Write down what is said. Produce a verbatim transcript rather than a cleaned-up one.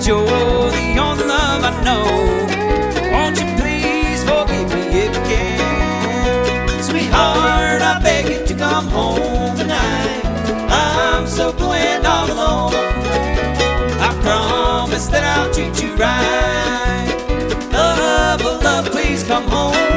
'cause you're the only love I know. Won't you please forgive me if you can? Sweetheart, I beg you to come home tonight. I'm so blue and all alone. I promise that I'll treat you right. Love, oh love, please come home.